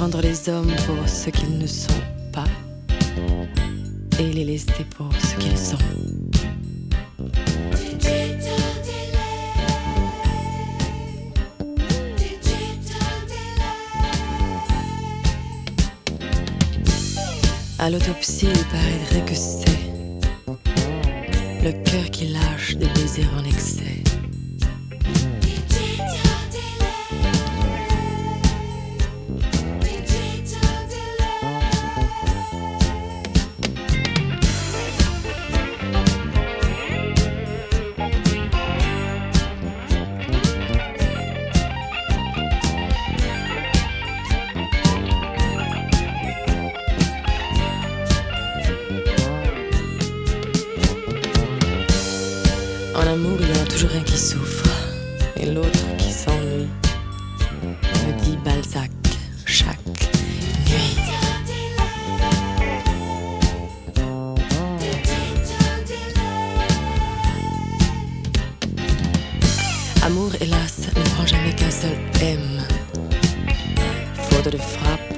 prendre les hommes pour ce qu'ils ne sont pas et les laisser pour ce qu'ils sont. À l'autopsie, il paraîtrait que c'est le cœur qui lâche des désirs en excès. En amour, il y en a toujours un qui souffre et l'autre qui s'ennuie, me dit Balzac chaque nuit. Amour, hélas, ne prend jamais qu'un seul M. Faute de frappe,